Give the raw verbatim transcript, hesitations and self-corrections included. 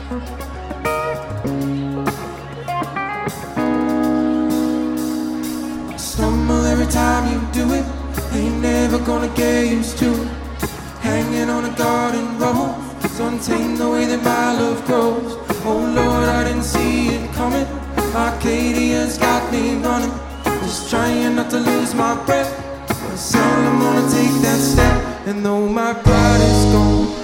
Stumble every time you do it, ain't never gonna get used to it. Hanging on a garden rose, so untamed the way that my love grows. Oh Lord, I didn't see it coming. Arcadia's got me running, just trying not to lose my breath. But soon I'm gonna take that step, and though my pride is gone,